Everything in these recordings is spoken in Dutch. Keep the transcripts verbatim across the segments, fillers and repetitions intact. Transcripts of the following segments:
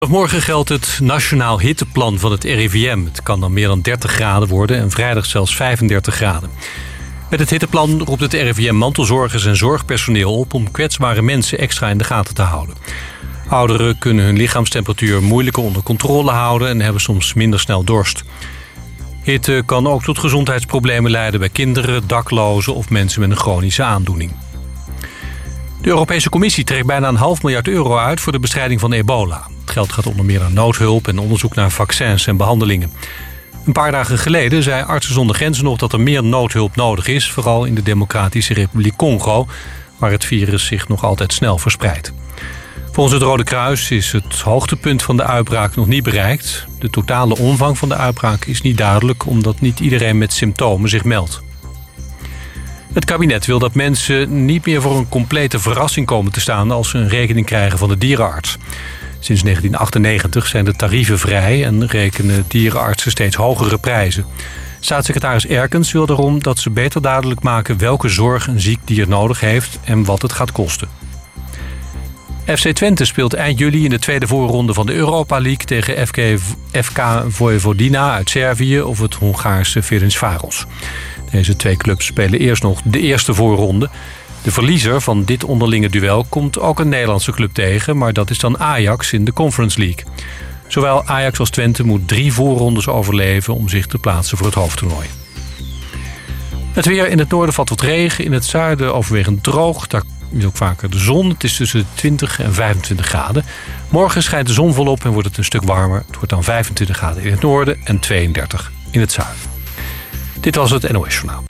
Morgen geldt het Nationaal Hitteplan van het R I V M. Het kan dan meer dan dertig graden worden en vrijdag zelfs vijfendertig graden. Met het hitteplan roept het R I V M mantelzorgers en zorgpersoneel op om kwetsbare mensen extra in de gaten te houden. Ouderen kunnen hun lichaamstemperatuur moeilijker onder controle houden en hebben soms minder snel dorst. Hitte kan ook tot gezondheidsproblemen leiden bij kinderen, daklozen of mensen met een chronische aandoening. De Europese Commissie trekt bijna een half miljard euro uit voor de bestrijding van ebola. Het geld gaat onder meer naar noodhulp en onderzoek naar vaccins en behandelingen. Een paar dagen geleden zei Artsen zonder Grenzen nog dat er meer noodhulp nodig is, vooral in de Democratische Republiek Congo, waar het virus zich nog altijd snel verspreidt. Volgens het Rode Kruis is het hoogtepunt van de uitbraak nog niet bereikt. De totale omvang van de uitbraak is niet duidelijk, omdat niet iedereen met symptomen zich meldt. Het kabinet wil dat mensen niet meer voor een complete verrassing komen te staan als ze een rekening krijgen van de dierenarts. Sinds negentien achtennegentig zijn de tarieven vrij en rekenen dierenartsen steeds hogere prijzen. Staatssecretaris Erkens wil daarom dat ze beter duidelijk maken welke zorg een ziek dier nodig heeft en wat het gaat kosten. F C Twente speelt eind juli in de tweede voorronde van de Europa League tegen F K, F K Vojvodina uit Servië of het Hongaarse Ferencváros. Deze twee clubs spelen eerst nog de eerste voorronde. De verliezer van dit onderlinge duel komt ook een Nederlandse club tegen, maar dat is dan Ajax in de Conference League. Zowel Ajax als Twente moet drie voorrondes overleven om zich te plaatsen voor het hoofdtoernooi. Het weer: in het noorden valt wat regen, in het zuiden overwegend droog. Daar is ook vaker de zon. Het is tussen twintig en vijfentwintig graden. Morgen schijnt de zon volop en wordt het een stuk warmer. Het wordt dan vijfentwintig graden in het noorden en tweeëndertig in het zuiden. Dit was het N O S Journaal.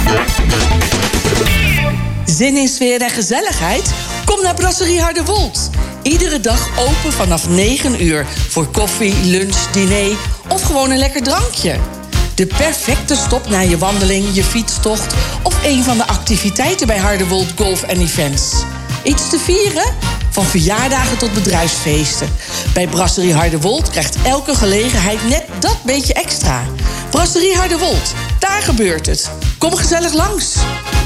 Zin in sfeer en gezelligheid? Kom naar Brasserie Harderwold. Iedere dag open vanaf negen uur voor koffie, lunch, diner of gewoon een lekker drankje. De perfecte stop na je wandeling, je fietstocht of een van de activiteiten bij Harderwold Golf en Events. Iets te vieren? Van verjaardagen tot bedrijfsfeesten. Bij Brasserie Harderwold krijgt elke gelegenheid net dat beetje extra. Brasserie Harderwold, daar gebeurt het. Kom gezellig langs.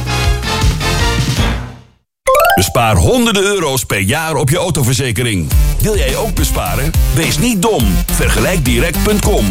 Bespaar honderden euro's per jaar op je autoverzekering. Wil jij ook besparen? Wees niet dom. Vergelijk direct punt com.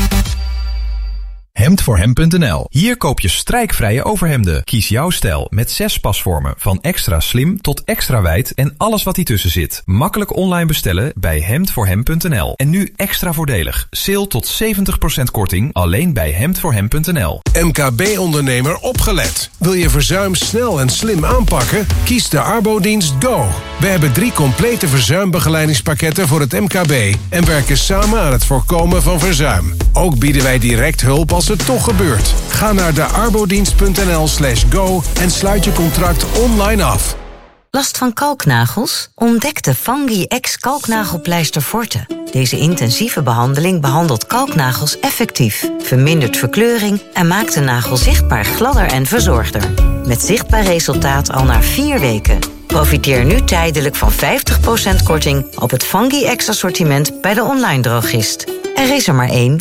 hemd voor hem punt n l. Hier koop je strijkvrije overhemden. Kies jouw stijl met zes pasvormen. Van extra slim tot extra wijd en alles wat ertussen zit. Makkelijk online bestellen bij hemd voor hem punt n l. En nu extra voordelig. Sale tot zeventig procent korting alleen bij hemd voor hem punt n l. M K B-ondernemer opgelet. Wil je verzuim snel en slim aanpakken? Kies de Arbodienst Go. We hebben drie complete verzuimbegeleidingspakketten voor het M K B en werken samen aan het voorkomen van verzuim. Ook bieden wij direct hulp als het toch gebeurt. Ga naar de arbodienst punt n l slash go en sluit je contract online af. Last van kalknagels? Ontdek de Fungi-X kalknagelpleister Forte. Deze intensieve behandeling behandelt kalknagels effectief, vermindert verkleuring en maakt de nagel zichtbaar gladder en verzorgder. Met zichtbaar resultaat al na vier weken. Profiteer nu tijdelijk van vijftig procent korting op het Fungi-X assortiment bij de online drogist. Er is er maar één.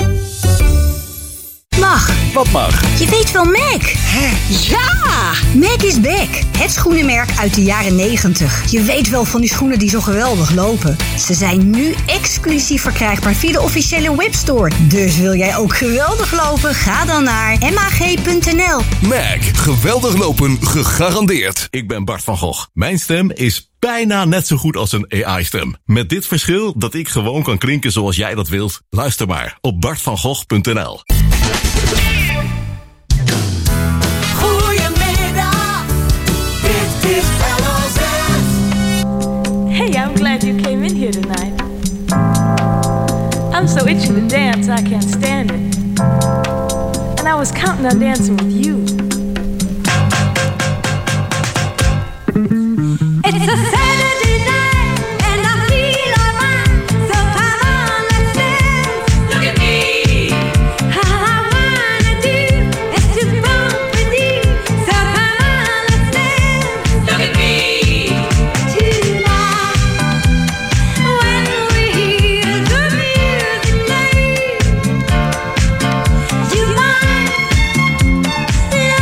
Mag. Wat mag? Je weet wel Mac. Hè? Ja! Mac is back. Het schoenenmerk uit de jaren negentig. Je weet wel van die schoenen die zo geweldig lopen. Ze zijn nu exclusief verkrijgbaar via de officiële webstore. Dus wil jij ook geweldig lopen? Ga dan naar mag punt n l. Mac. Geweldig lopen, gegarandeerd. Ik ben Bart van Gogh. Mijn stem is bijna net zo goed als een A I-stem. Met dit verschil dat ik gewoon kan klinken zoals jij dat wilt. Luister maar op bart van gogh punt n l. Goedemiddag, dit is L O Z. Hey, I'm glad you came in here tonight. I'm so itchy to dance, I can't stand it. And I was counting on dancing with you. It's a Saturday night and I feel alright. So come on, let's dance. Look at me. All I wanna do is to bump with you. So come on, let's dance. Look at me. Tonight, when we hear the music play, you might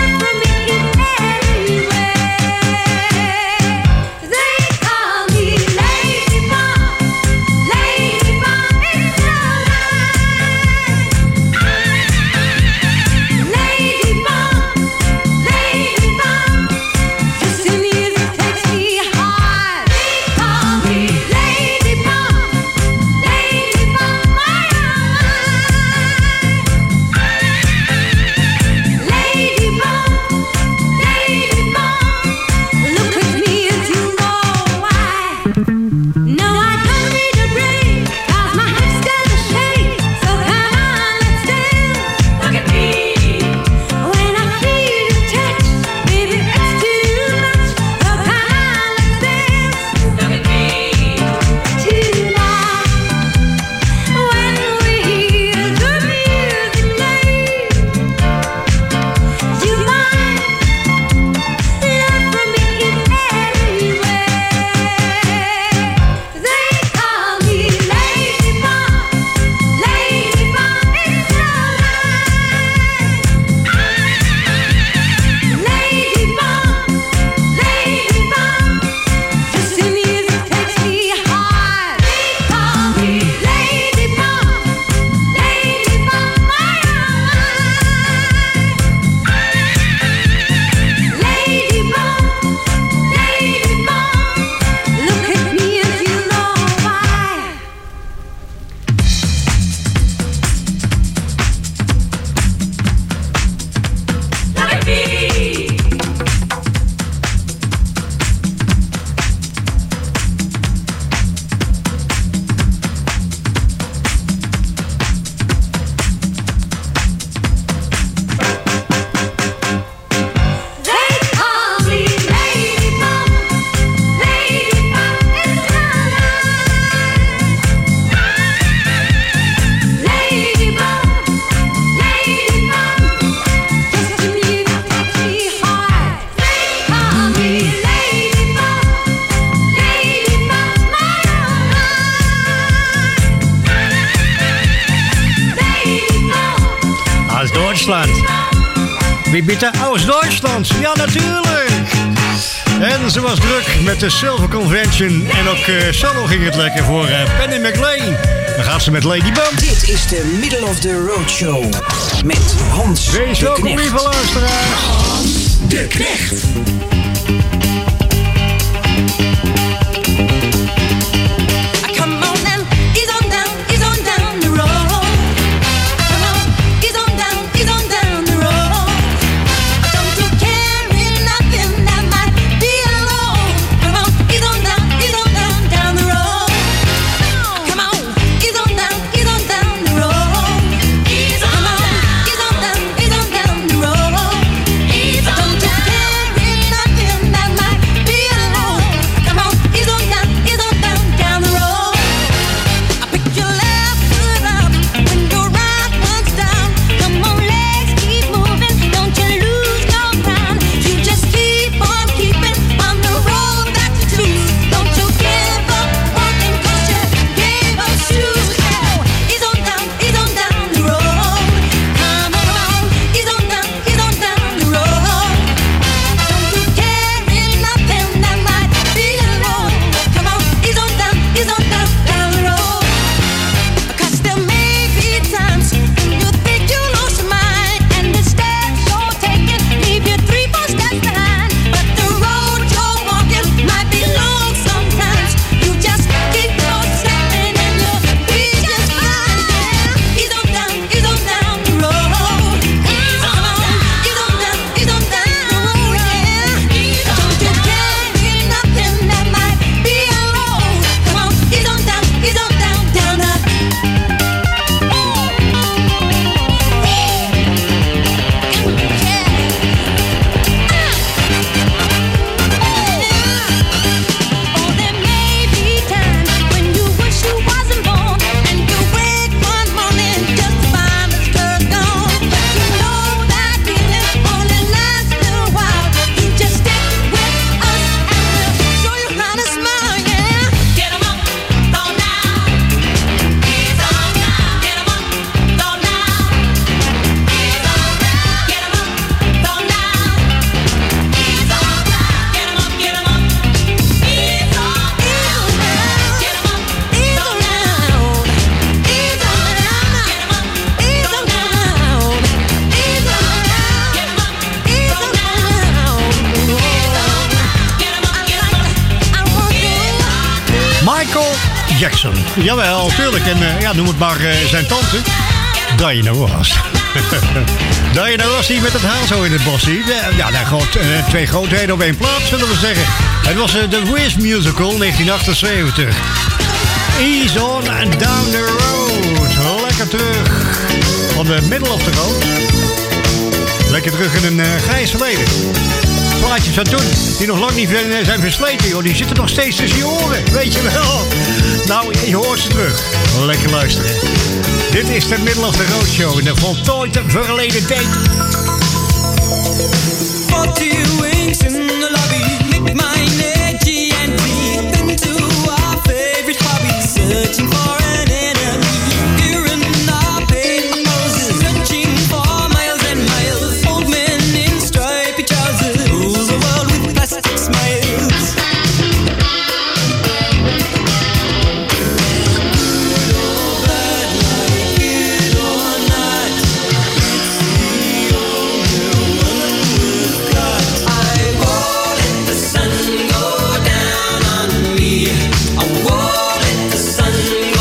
Duitsland. Wie bitte? Aus Duitsland. Ja, natuurlijk. En ze was druk met de Silver Convention. En ook uh, solo ging het lekker voor uh, Penny McLean. Dan gaat ze met Lady Bump. Dit is de Middle of the Road Show. Met Hans Wees de welkom, Knecht. lieve luisteraars. Hans de Knecht. Jackson. Jawel, tuurlijk. En uh, ja, noem het maar uh, zijn tante. Diana Ross. Diana Ross die met het haar zo in het bos ziet. Ja, daar groot, uh, twee grootheden op één plaats, zullen we zeggen. Het was uh, de Wiz Musical negentien achtenzeventig. Ease on and down the road. Lekker terug. Van de middle of the road. Lekker terug in een uh, grijs verleden. Plaatjes van toen, die nog lang niet zijn versleten, joh. Die zitten nog steeds tussen je oren, weet je wel. Nou, je hoort ze terug. Lekker luisteren. Dit is de Middle of the Road Show in de voltooid verleden tijd. forty wings in the lobby, lick my energy and deep into our favorite hobby, searching for an enemy. Here in our paper poses, searching for miles and miles. Old men in stripy trousers, rules the world with plastic smiles. Sun go down on me. I won't let the sun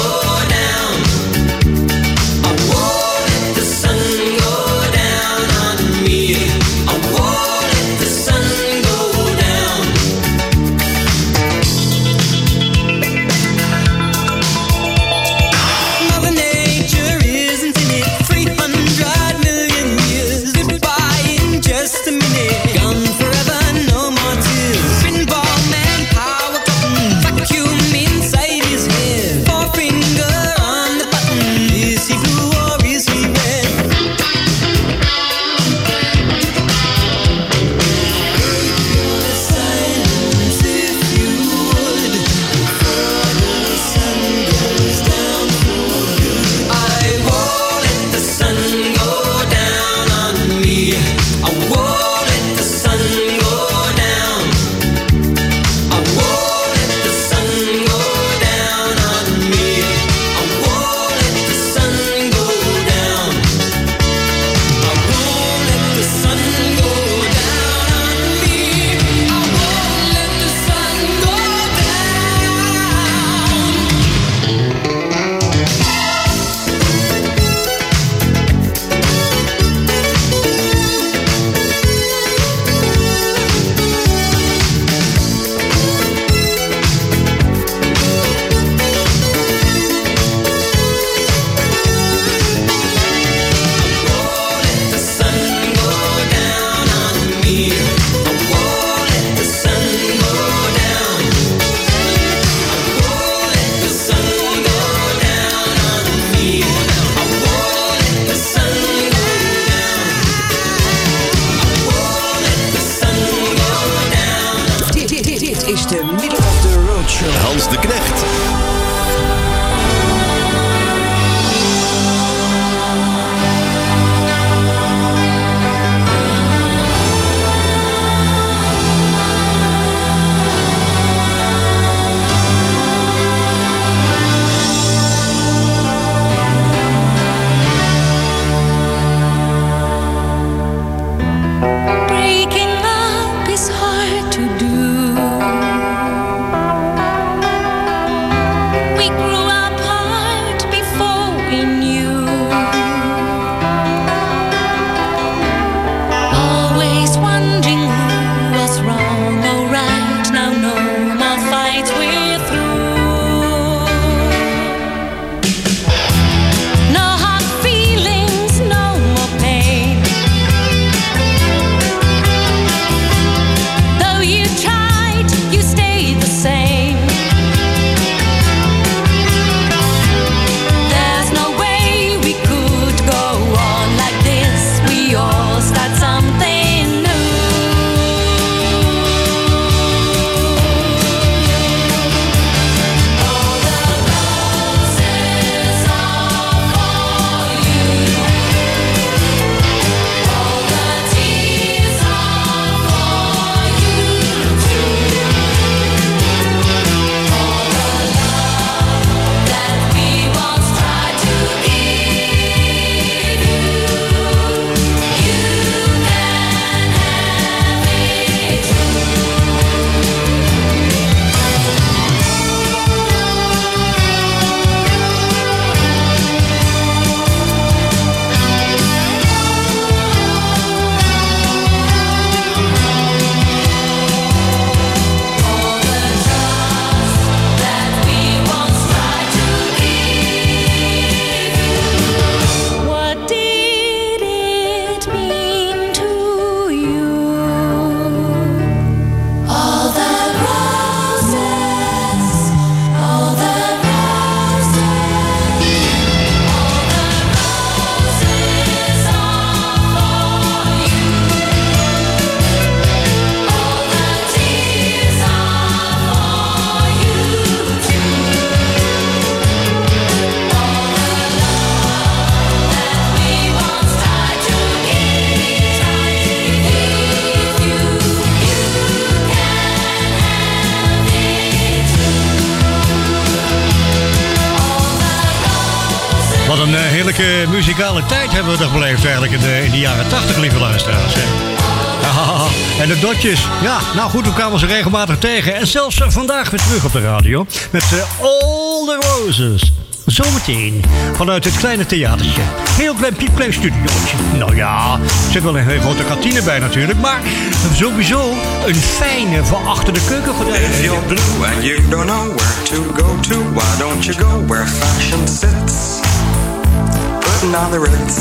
Wat een uh, heerlijke muzikale tijd hebben we toch beleefd eigenlijk in de, in de jaren tachtig, lieve luisteraars. Hè? Ah, en de Dotjes. Ja, nou goed, we kwamen ze regelmatig tegen. En zelfs uh, vandaag weer terug op de radio. Met uh, All the Roses. Zometeen vanuit het kleine theatertje. Heel klein, piepklein studiootje. Nou ja, er zit wel een hele grote kantine bij natuurlijk. Maar sowieso een fijne van achter de keukengordijnen. If you're blue and you don't know where to go to, why don't you go where fashion sits? Putting on the Ritz.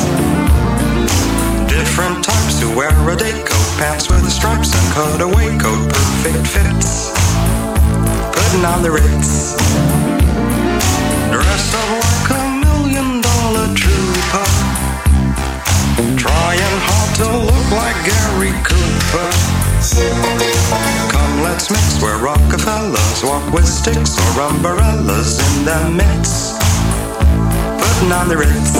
Different types who wear a day coat, pants with the stripes and cutaway coat, perfect fits. Putting on the Ritz. Dressed up like a million dollar trooper, trying hard to look like Gary Cooper. Come, let's mix where Rockefellers walk with sticks or umbrellas in their midst. Putting on the Ritz.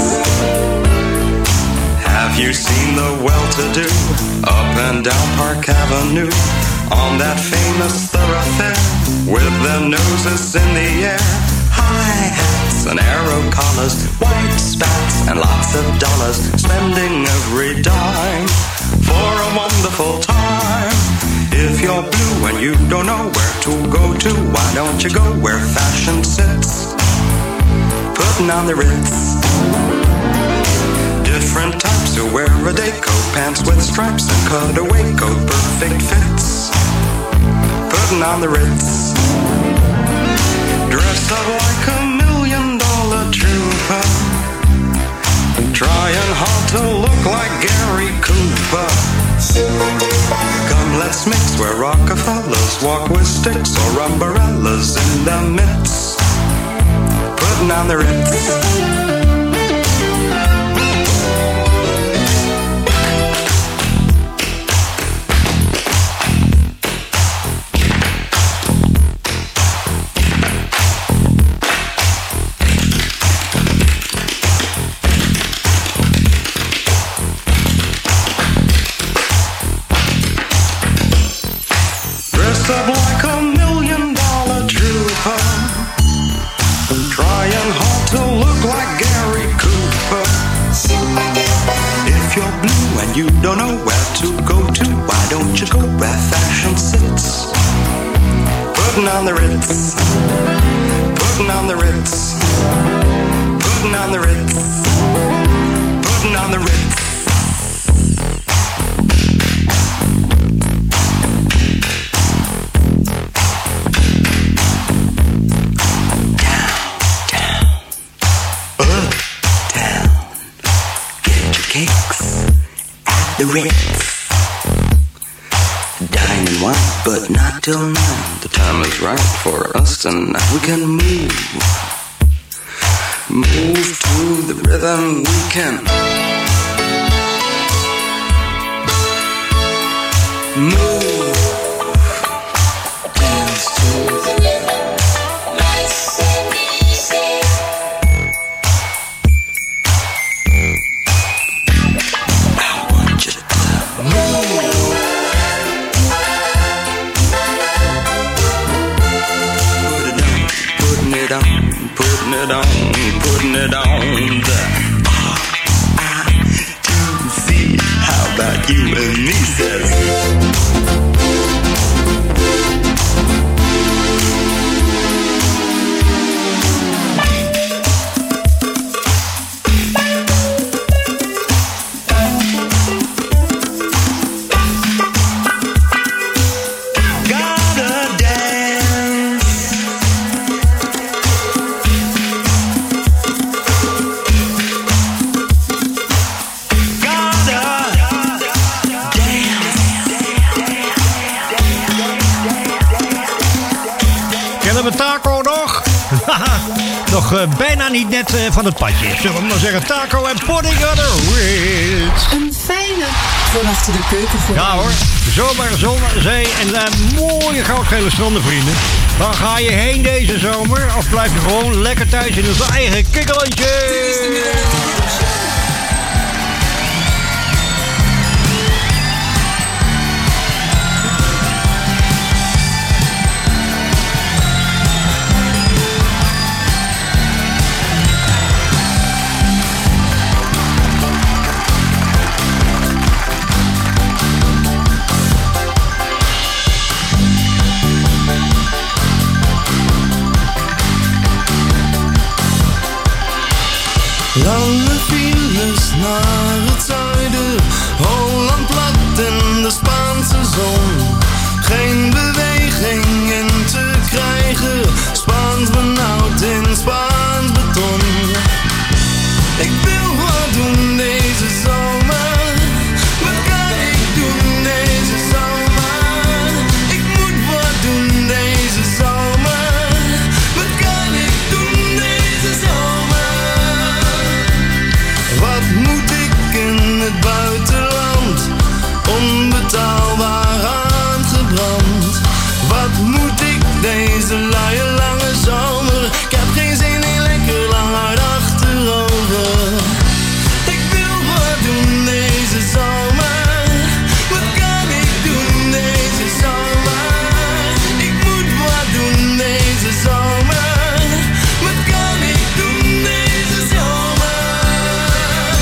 Have you seen the well-to-do up and down Park Avenue on that famous thoroughfare with their noses in the air? High hats and arrow collars, white spats and lots of dollars, spending every dime for a wonderful time. If you're blue and you don't know where to go to, why don't you go where fashion sits? Putting on the Ritz. Different types who wear a day coat, pants with stripes and cutaway coat, perfect fits. Putting on the Ritz. Dressed up like a million dollar trooper, trying hard to look like Gary Cooper. Come, let's mix where Rockefellers walk with sticks or umbrellas in their midst. Putting on the Ritz. Up like a million dollar trooper, trying hard to look like Gary Cooper. If you're blue and you don't know where to go to, why don't you go where fashion sits? Putting on the Ritz. Putting on the Ritz. Putting on the Ritz. Putting on the Ritz. The Ritz. Dine and wine, but not till nine. The time is right for us and now we can move. Move to the rhythm we can. Move. Dance to the rhythm. Nice and easy. Putting it on, putting it on the R I T C. How about you and me, says nog uh, bijna niet net uh, van het padje. Zullen we maar zeggen, taco en pudding on the Ritz. Een fijne van achter de keuken. Ja hoor, zomer, zon, zee en uh, mooie goudgele stranden, vrienden. Waar ga je heen deze zomer? Of blijf je gewoon lekker thuis in ons eigen kikkerlandje? Lange files naar het zuiden, Holland plat en de Spaanse zon. Geen beweging in te krijgen, Spaans benauwd in Spaans beton. Ik wil wat doen deze zomer, wat kan ik doen deze zomer? Ik moet wat doen deze zomer, wat kan ik doen deze zomer? Wat moet ik in het buitenland, onbetaalbaar aangebrand? Wat moet ik deze luie lange zomer? Ik heb geen zin in lekker lang hard achterover. Ik wil wat doen deze zomer, wat kan ik doen deze zomer? Ik moet wat doen deze zomer, wat kan ik doen deze zomer?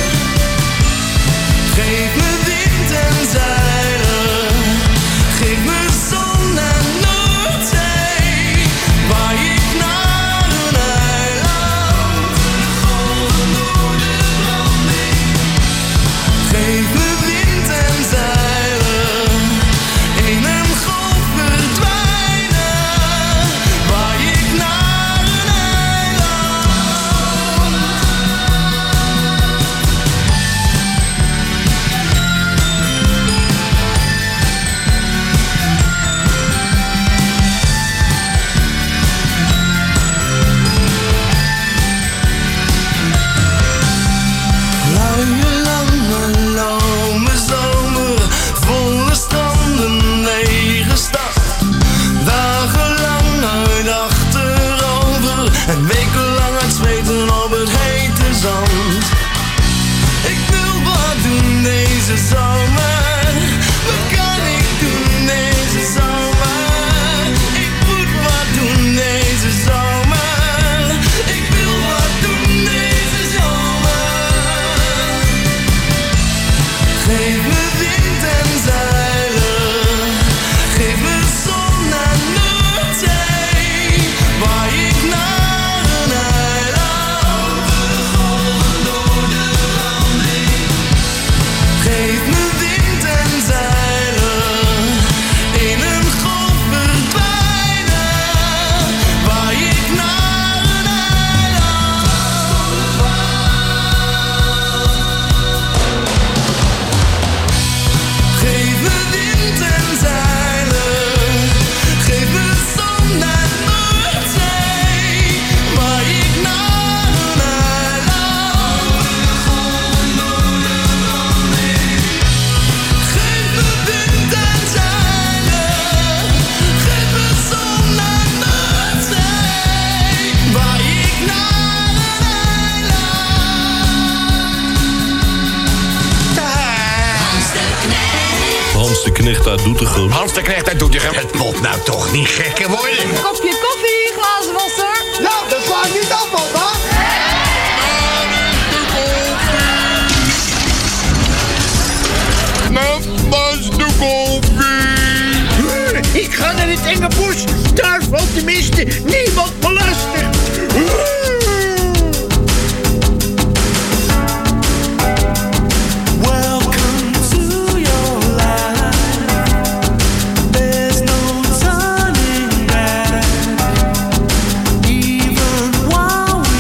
Geef me wind en zeilen, geef me zon en Noordzee, waar ik naar een eiland, golven door de branding. Geef me wind en zeilen, in een golf verdwijnen, waar ik naar een eiland. Luie lange lome zomer, volle stranden, lege stad. Dagenlang uit achterover en wekenlang uit zweten op het hete zand. Ik wil wat doen deze zomer, wat kan ik doen deze zomer? Ik moet wat doen deze zomer, ik wil wat doen deze zomer. Geef me wind en zeilen, geef me zon en Noordzee, waar ik naar een eiland, golven door de branding. Geef me wind en zeilen, in een golf verdwijnen, waar ik naar een eiland. Geef me wind en zeilen, geef me zon en Noordzee, waar ik naar een eiland, golven door de branding. Geef me wind en zeilen, geef me zon en Noordzee, waar ik naar een eiland. Hans de Knecht uit Doetinchem. Hans de Knecht uit Doetinchem. Het moet nou toch niet gekker worden. Kopje koffie, glazenwasser. Nou, dat sla ik niet af, papa. Met Bas de koffie. Ik ga naar het enge bos. Daar valt tenminste niemand me lastig. Welcome to your life. There's no turning back. Even while we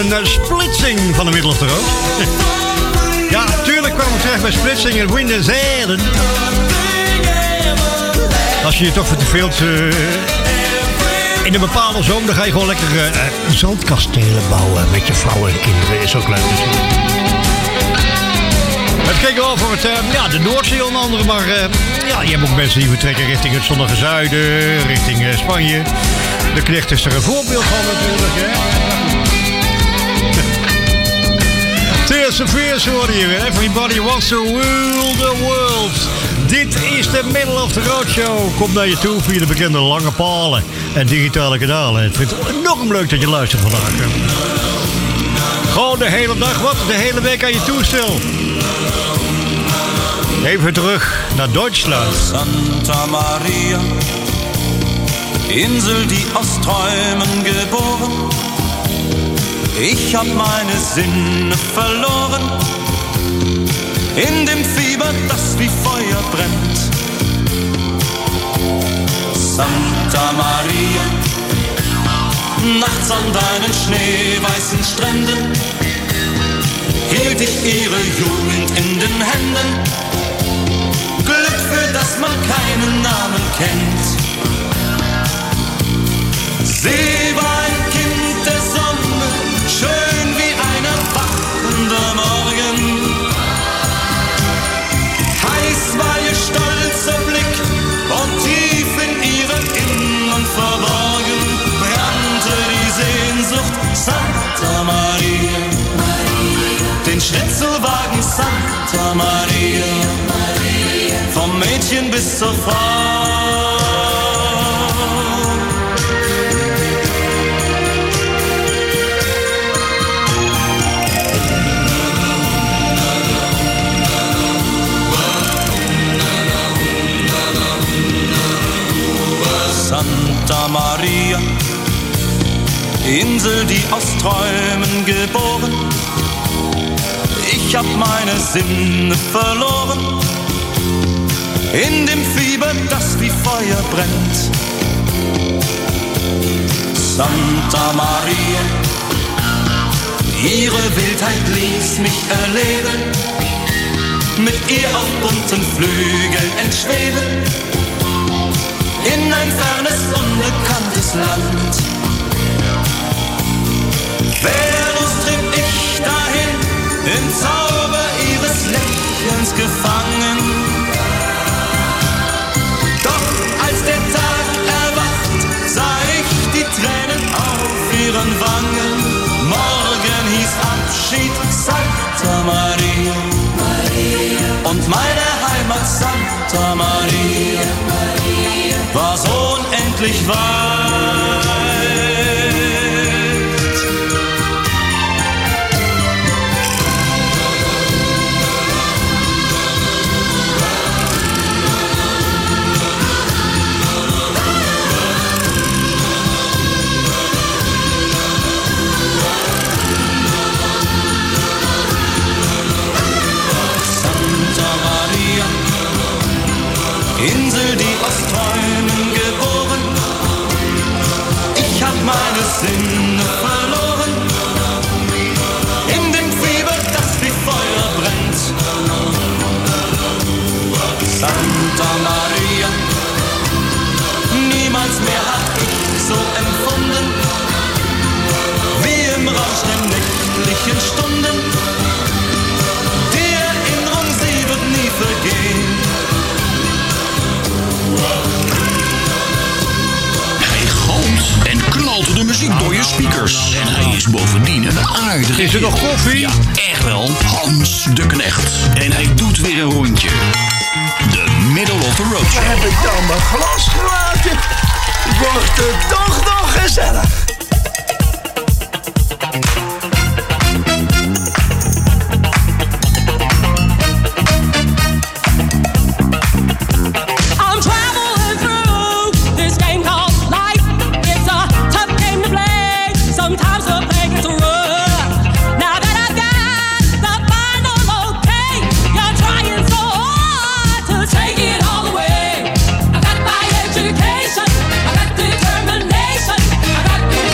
een uh, splitsing van de Middle of the Road. Ja, tuurlijk kwam ik terecht bij splitsing in Windows Eden. Als je je toch verveelt uh, in een bepaalde zomer, dan ga je gewoon lekker uh, zandkastelen bouwen met je vrouw en kinderen. Is ook leuk. Het ging wel voor het, uh, ja, de Noordzee onder andere, maar uh, ja, je hebt ook mensen die vertrekken richting het zonnige zuiden, richting uh, Spanje. De Knecht is er een voorbeeld van natuurlijk, hè. Tears of Fears hoorde je weer. Everybody wants to rule the world. Dit is de Middle of the Road Show. Kom naar je toe via de bekende lange palen en digitale kanalen. Ik vind het enorm leuk dat je luistert vandaag. Gewoon de hele dag, wat? De hele week aan je toestel. Even terug naar Duitsland. Santa Maria, Insel, die aus Träumen geboren. Ich hab meine Sinne verloren in dem Fieber, das wie Feuer brennt. Santa Maria, nachts an deinen schneeweißen Stränden hielt ich ihre Jugend in den Händen. Glück, für das man keinen Namen kennt. Sie war ein Kind der Sonne, schön wie ein erwachender Morgen. Heiß war ihr stolzer Blick und tief in ihrem Innern verborgen brannte die Sehnsucht. Santa Maria, den Schnitzelwagen Santa Maria, vom Mädchen bis zur Frau. Santa Maria, Insel, die aus Träumen geboren. Ich hab meine Sinne verloren in dem Fieber, das wie Feuer brennt. Santa Maria, ihre Wildheit ließ mich erleben, mit ihr auf bunten Flügeln entschweben, in ein fernes, unbekanntes Land. Venus trieb ich dahin, im Zauber ihres Lächelns gefangen. Doch als der Tag erwacht, sah ich die Tränen auf ihren Wangen. Morgen hieß Abschied Santa Maria, und meine Heimat Santa Maria war so unendlich weit. Insel, die aus Träumen geboren. Ich hab meine Sinne verloren in dem Fieber, das wie Feuer brennt. Santa Maria, niemals mehr hab ich so empfunden wie im Rausch der nächtlichen Stunden. Die Erinnerung, sie wird nie vergehen. Hij gooit en knalt de muziek door je speakers. En hij is bovendien een aardige. Is er nog koffie? Ja, echt wel. Hans de Knecht. En hij doet weer een rondje. De Middle of the Road Show. Heb ik dan mijn glas gelaten? Wordt het toch nog gezellig? Education, I got determination, I got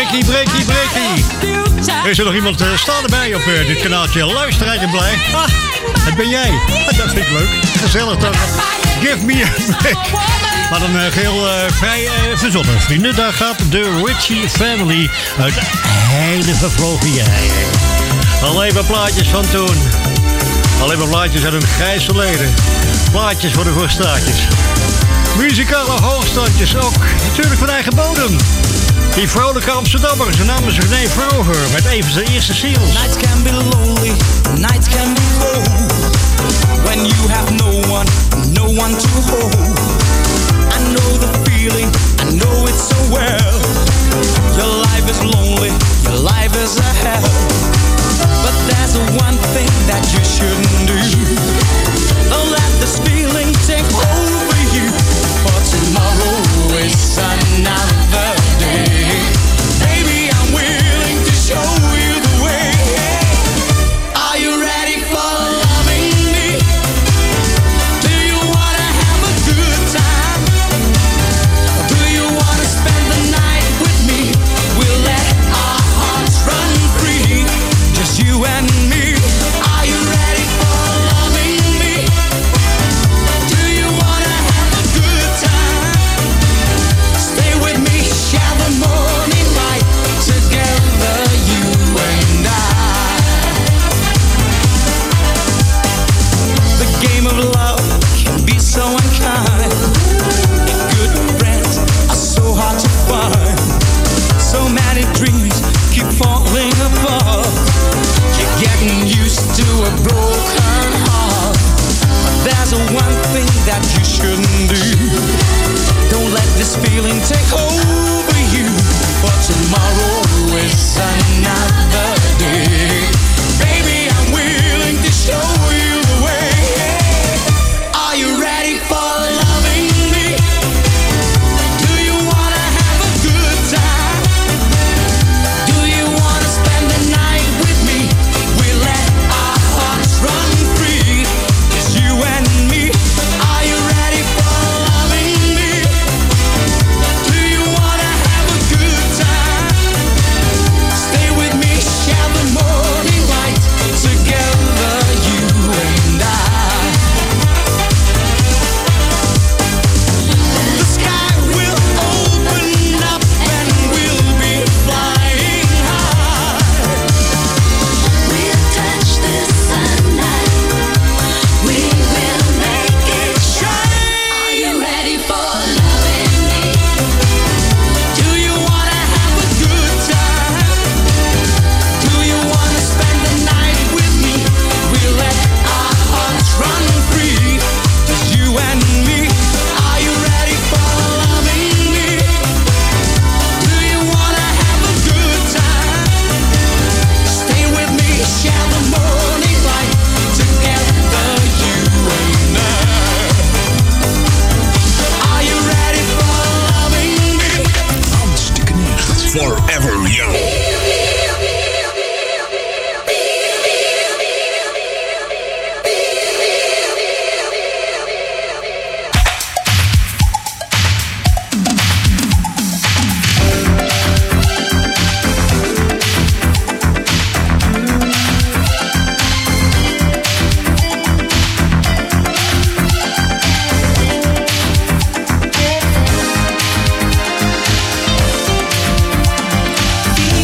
Breakie, breakie, breakie. Is er nog iemand uh, staan erbij op uh, dit kanaaltje? Luister rijk en blij. Ah, dat ben jij. Dat vind ik leuk. Gezellig toch? Give me a break. Maar dan uh, geheel uh, vrij uh, verzonnen, vrienden. Daar gaat de Ritchie Family uit hele vervlogen jaren. Alleen maar plaatjes van toen. Alleen maar plaatjes uit een grijs verleden. Plaatjes voor de voorstaatjes. Muzikale hoogstandjes ook. Natuurlijk van eigen bodem. Die vrolijke Amsterdammer, zijn naam is René Vroger, met even zijn eerste singles. Nights can be lonely, nights can be cold. When you have no one, no one to hold. I know the feeling, I know it so well. Your life is lonely, your life is a hell. But there's one thing that you shouldn't do. Don't let this feeling take over you. For tomorrow is another day. Baby, I'm willing to show you the way. Are you ready for loving me? Do you wanna have a good time? Do you wanna spend the night with me? We'll let our hearts run free, just you and me. Are you ready for loving me? Do you wanna have a good time? Stay with me, share the morning light together, you and I. The game of love can be so unkind. Good friends are so hard to find. So many dreams keep falling apart. You're getting used to a broken heart. But there's one thing that you shouldn't do. Don't let this feeling take over you. For tomorrow is another day. Baby, I'm willing to show you the way. Are you ready for loving me? Do you wanna have a good time? Do you wanna spend the night with me? We let our hearts run free, just you and me. Are you ready for loving me? Do you wanna have a good time? Stay with me, share the morning light together, you and I. The sky will open up and we'll be flying high. We'll touch the sunlight. We will make it shine. Are you ready for loving me? Do you wanna have a good time? Do you wanna spend the night with me? We'll let our hearts run free, just you and me. Are you ready for loving me? Do you wanna have a good time? Stay with me, share the morning light together, you and I. Are you ready for loving me? Hans de Knecht. Forever Young. Feel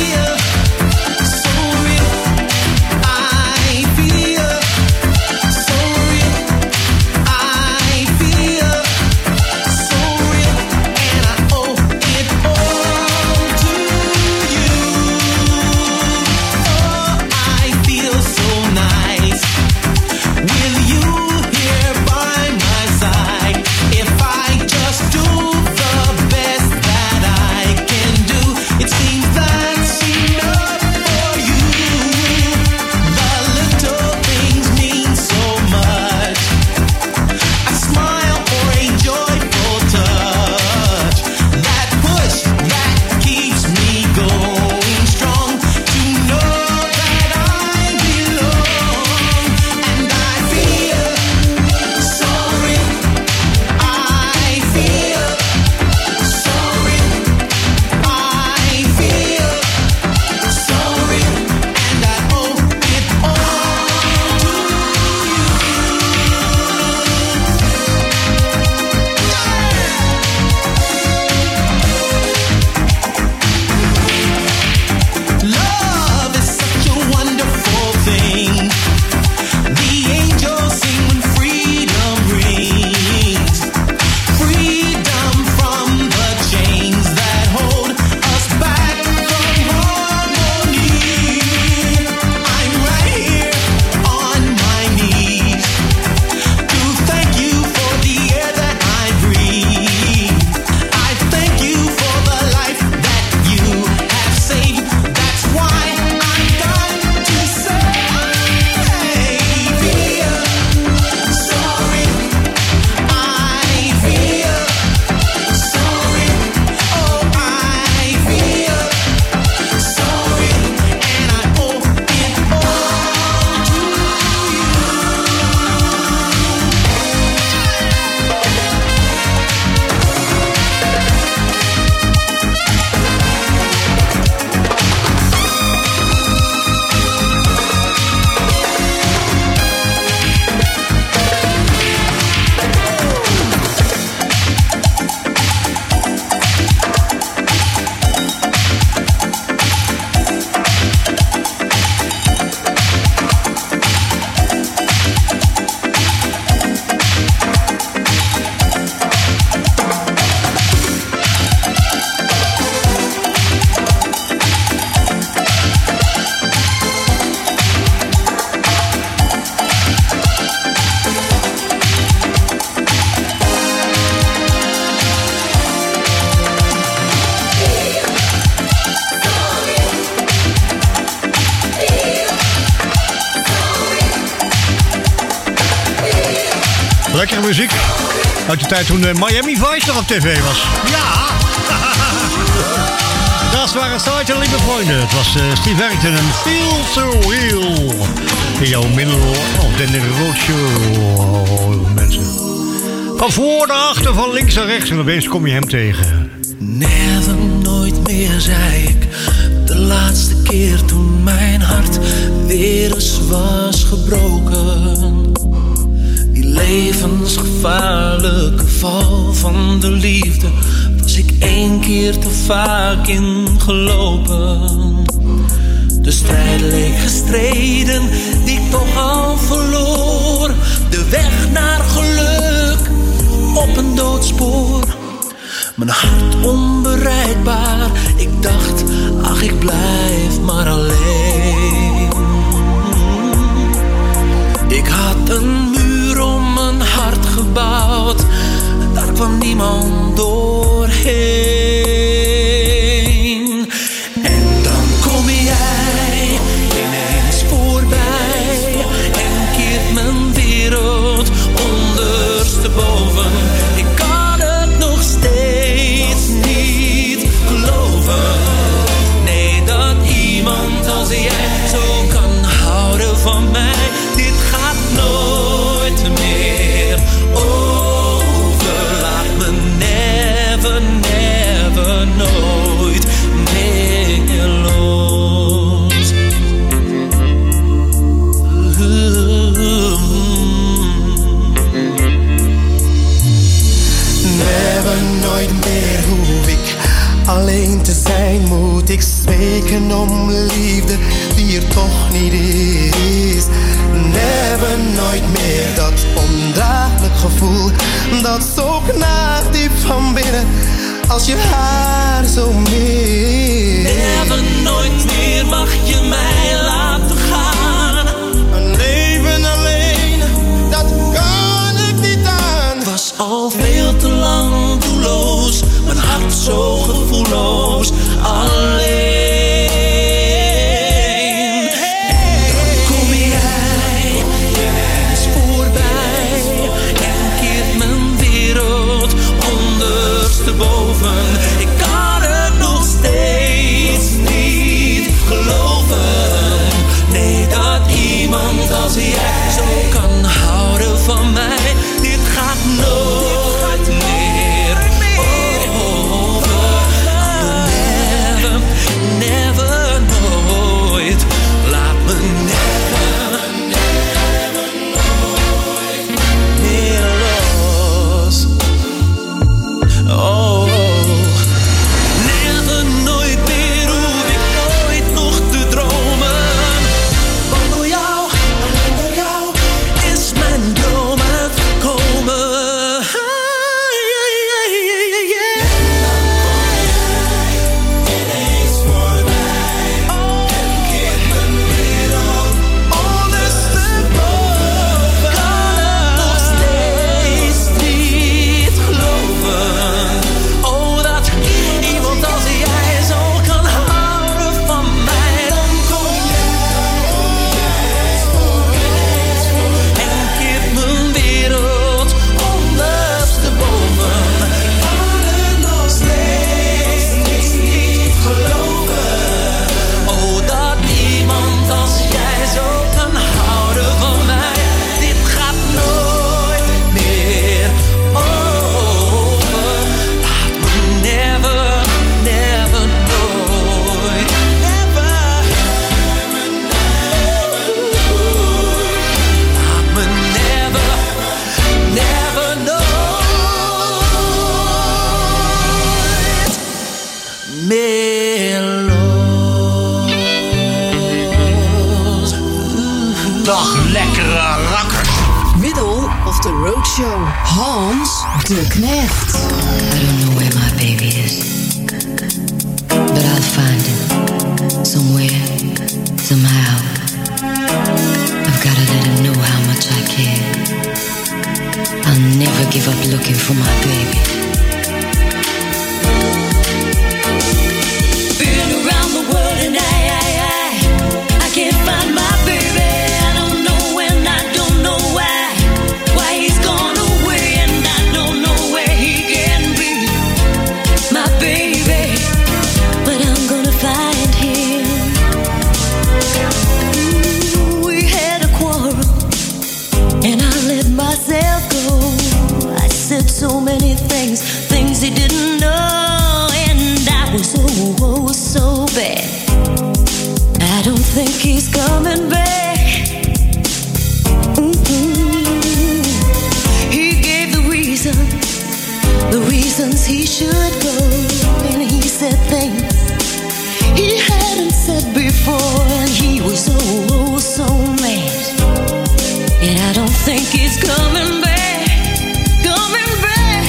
lekkere muziek. Uit de tijd toen uh, Miami Vice nog op tv was. Ja! Dat waren Sergeant lieve vrienden. Het was uh, Steve Harrington en Feel So Real. In jouw middel of de roadshow. Oh, mensen. Van voor naar achter, van links naar rechts. En opeens kom je hem tegen. Never, nooit meer, zei ik. De laatste keer toen mijn hart weer eens was gebroken. Die levensgevaarlijke val van de liefde was ik één keer te vaak ingelopen. De strijd leek gestreden, die ik toch al verloor. De weg naar geluk op een doodspoor. Mijn hart onbereikbaar, ik dacht, ach ik blijf maar alleen. Ik had een muur om mijn hart gebouwd, daar kwam niemand doorheen. En dan kom jij ineens voorbij en keert mijn wereld ondersteboven. Ik kan het nog steeds niet geloven. Nee, dat iemand als jij zo kan houden van mij. Dit gaat nooit meer over. Laat me never, never, nooit meer los. Never, nooit meer hoef ik alleen te zijn. Moet ik smeken om liefde die er toch niet is. Never, nooit meer dat ondraaglijk gevoel dat zo knaagt diep van binnen als je haar zo mist. Never, nooit meer mag je mij laten gaan. Een leven alleen, dat kan ik niet aan. Was al veel te lang doelloos, mijn hart zo gevoelloos, alleen. En dan kom jij ineens voorbij en keert mijn wereld ondersteboven. Ik kan het nog steeds niet geloven. Nee, dat iemand als jij zo kan houden van mij. Dit gaat nooit meer over. Never, never, nooit. Laat me never, never, nooit meer los. Oh, never, nooit meer hoef ik nooit nog te dromen. Want door jou, alleen door jou, is mijn droom uitgekomen. Ineens voorbij en keert mijn wereld ondersteboven. Kan het nog steeds niet geloven. Oh, dat iemand als jij zo kan houden van mij. Dan kom jij en keert mijn wereld ondersteboven. Kan het nog steeds niet geloven. Oh, dat iemand als jij zo kan houden van mij. Dit gaat nooit meer over. Laat me never, never, nooit. Never, laat me never, never, nooit meer los. Dag lekkere rakkers. Middle of the Roadshow. Hans de Knecht. I don't know where my baby is, but I'll find him somewhere, somehow. I've gotta let him know how much I care. I'll never give up looking for my baby. Been around the world and I, I, I, I can't find my baby. I don't know when, I don't know why, why he's gone away. so many things, things he didn't know, and I was oh, oh so bad. I don't think he's coming back. Mm-hmm. He gave the reason, the reasons he should go, and he said things he hadn't said before, and he was oh, oh so mad. And I don't think he's coming back, coming back.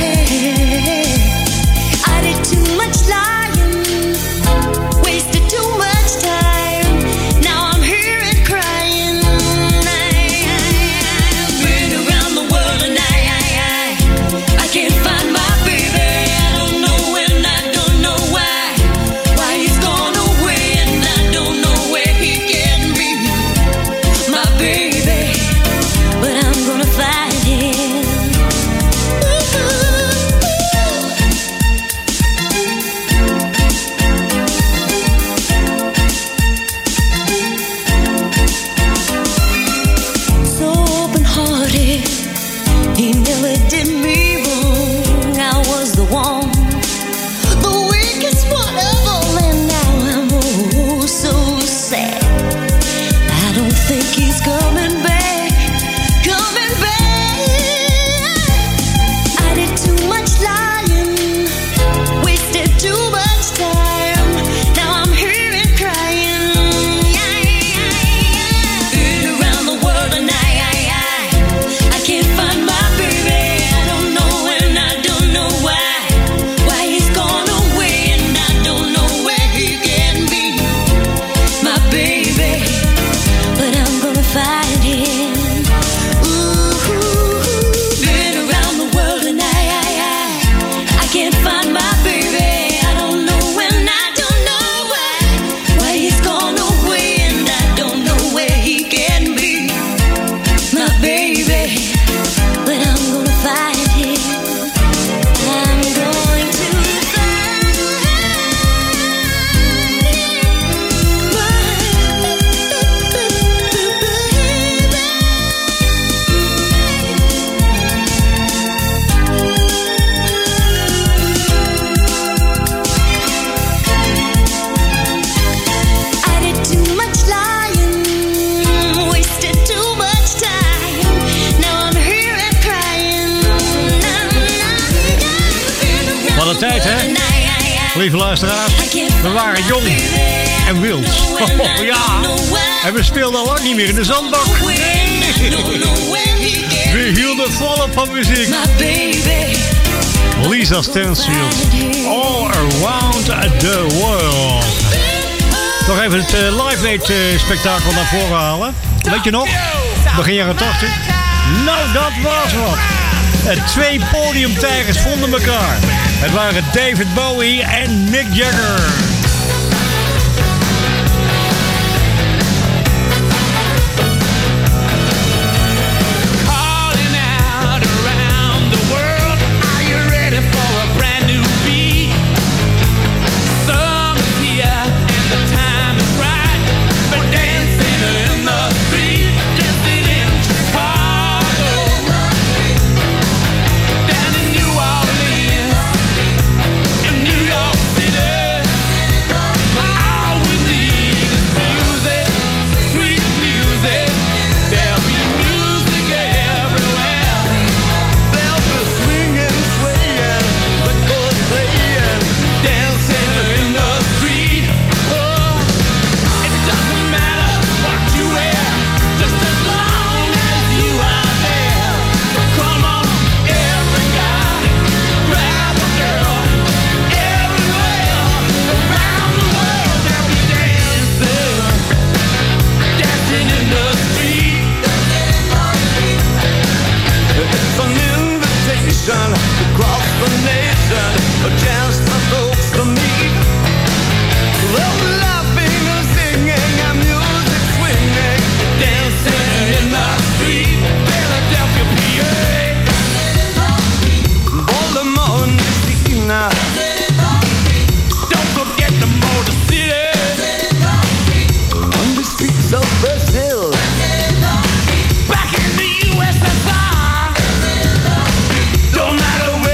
I did too much lying, wasted too much time. Now I'm here and crying. I've been around the world and I, I, I, I can't find my baby. I don't know when, I don't know why, why he's gone away, and I don't know where he can be, my baby. But I'm gonna find him. So open-hearted, he never did me wrong. I was the one, the weakest one of all, and now I'm oh so sad. I don't think he's coming back, coming back. I did too much lying, wasted too much time. Now I'm here and crying. Been around the world and I, I, I, I can't find my baby. I don't know and I don't know why, why he's gone away, and I don't know where he can be, my baby. But I'm gonna find him. Ooh, been around the world and I, I, I, I can't find my baby. I don't know when, I don't know why, why he's gone away, and I don't know where he can be, my baby. But I'm gonna find him. I'm going to I did too much lying, wasted too much time. Now I'm here and crying. Wat een tijd, hè? Lieve luisteraars, we waren jong en wild. Oh, ja, en we speelden al lang niet meer in de zandbak. Nee. We hielden volop van muziek. Lisa Stansfield, All Around the World. Nog even het uh, Live Aid uh, spektakel naar voren halen. Weet je nog? Begin jaren tachtig. Nou, dat was wat. En twee podiumtijgers vonden elkaar. Het waren David Bowie en Mick Jagger. Calling out around the world. Are you ready for a brand new beat? Summer's here and the time is right for dancing in the street, dancing in Chicago, down in New Orleans, in New York City. All we need is music, sweet music. There'll be music everywhere. There'll be swinging, swaying, the good playing, dancing in the street. Oh, it doesn't matter what you wear, just as long as you are there. So come on, every guy, grab a girl. Everywhere around the world there'll be dancing, dancing in the street. It's an invitation across the nation, a chance for folks to meet. Love laughing and singing and music swinging, dancing in the street. Philadelphia, P A, Baltimore, Messina. Don't forget the Motor City, on the streets of Brazil, back in the U S S R. Don't matter where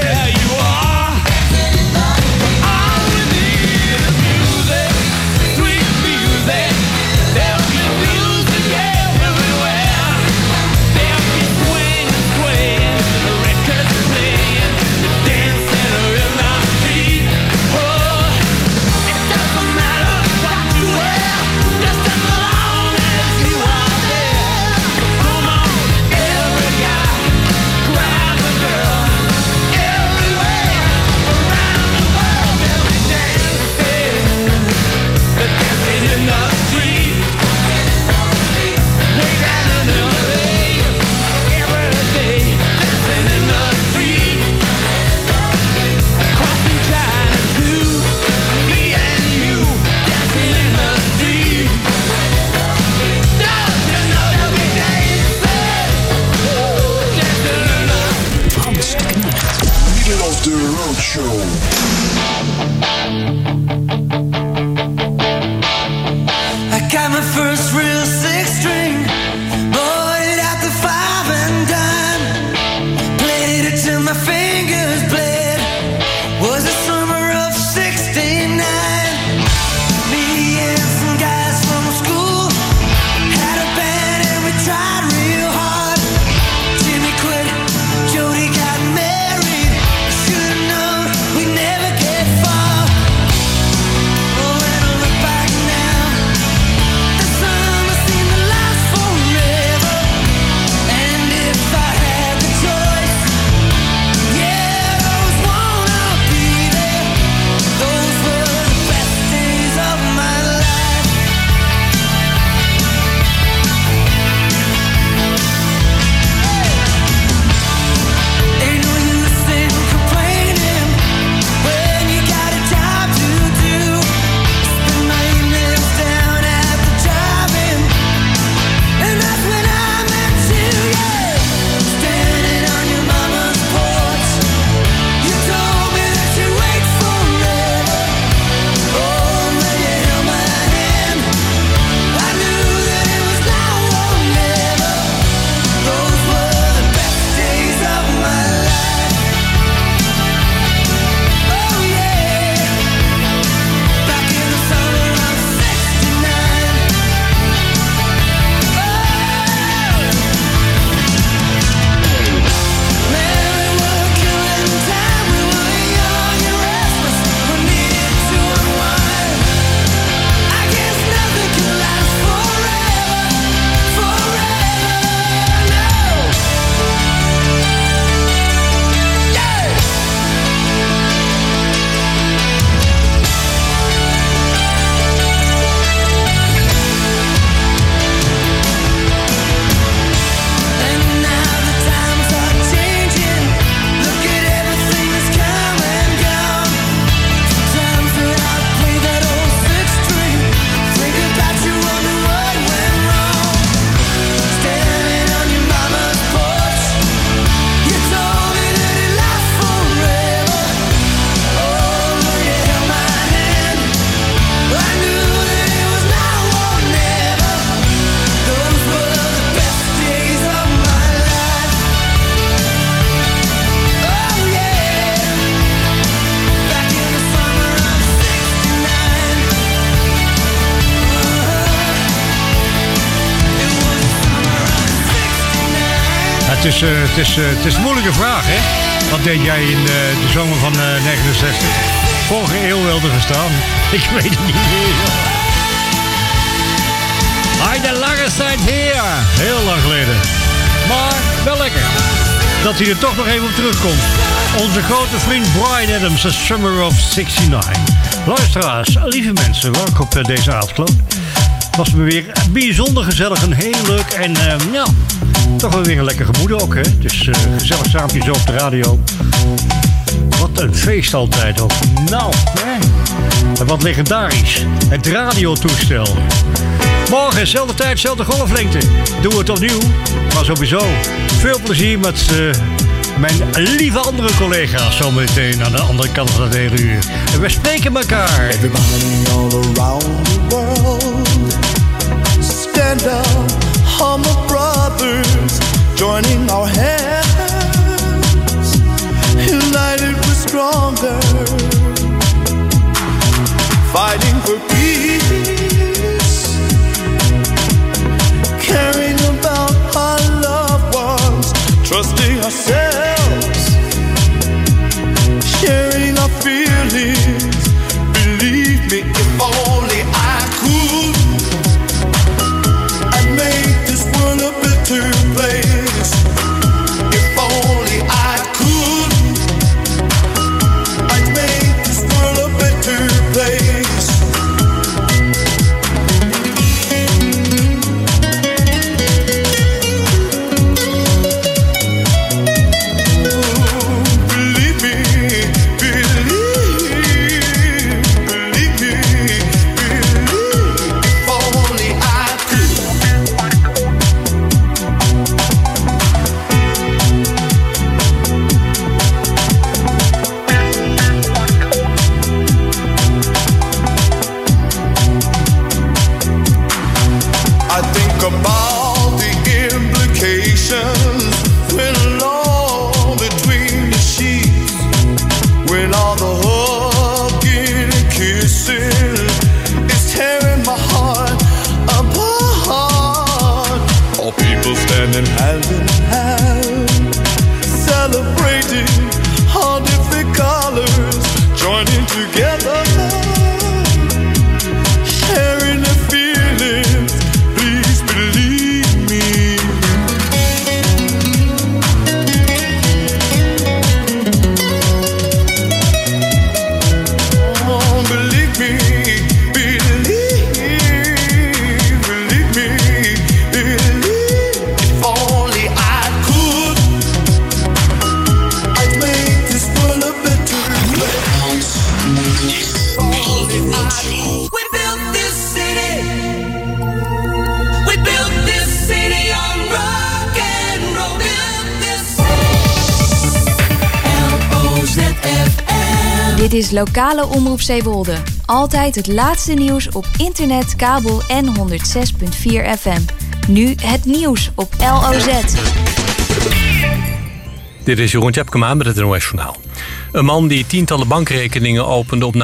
of the Road Show. I got my first real six string, bought it at the five and dime, played it till my fingers bled. Was the summer of sixty-nine. Me and some guys from school had a band and we tried real hard. Jimmy quit, Jody got married. Should've known we'd never get far. Oh, when I look back now, the summer seemed to last forever. And if I had the choice, yeah, those won't all be there. Those were the best days of my life. Ain't no use in complaining when you got a job to do. Spend my evenings down at the drive-in, and that's when I met you, yeah. Standing on your mama's porch, you told me that you'd wait forever. Oh, when you held my hand, I knew that it was now or never. Those were the best days of my life. Oh yeah, back in the summer of sixty-nine. Man, we were killing time. We were young and restless. We needed to unwind. I guess nothing can last forever, forever, no. Yeah. And now the times are changing. Look at everything that's come and gone. Sometimes when I play that old six string, think about you, wonder what went wrong. Standing on your mama's porch, you told me that it lasts forever. Oh, when you held my hand, I knew that it was now or never. Those were the best days of my life. Oh yeah, back in the summer of sixty-nine. It was the summer of sixty-nine. Het is, eh, het, is, eh, het is een moeilijke vraag, hè? Wat deed jij in eh, de zomer van eh, negenenzestig? Vorige eeuw wilde gestaan. Ik weet het niet meer. Hij de lange tijd hier. Heel lang geleden. Maar wel lekker. Dat hij er toch nog even op terugkomt. Onze grote vriend Bryan Adams, The Summer of zestig-negen. Luisteraars, lieve mensen, welkom op eh, deze avondklok. Was me weer bijzonder gezellig en heel leuk. En eh, ja, toch wel weer een lekker gemoed ook, hè. Dus eh, gezellig saampjes zo op de radio. Wat een feest altijd ook. Nou, hè. En wat legendarisch. Het radiotoestel. Morgen, zelfde tijd, zelfde golflengte. Doen we het opnieuw. Maar sowieso, veel plezier met eh, mijn lieve andere collega's. Zometeen aan de andere kant van het hele uur. En we spreken elkaar. Everybody all around the world, stand up, humble brothers, joining our hands, united we're stronger, fighting for peace, caring about our loved ones, trusting ourselves, sharing our feelings. Believe me, if only I could, I'd make this world a better place. If only I could, I'd make this world a better place. all the hugging and kissing is tearing my heart apart. All people standing hand in hand, celebrating all different colors, joining together, sharing their feelings. Please believe me. Oh, believe me, believe, believe me, believe. If only I could, I'd make this world a better place. If only I could. We built this city. We built this city on rock and roll. Built this L O Z F M. Dit is lokale omroep Zeewolde. Altijd het laatste nieuws op internet, kabel en honderd zes komma vier F M. Nu het nieuws op L O Z. Dit is Jeroen Tjepkema met het N O S Journaal. Een man die tientallen bankrekeningen opende op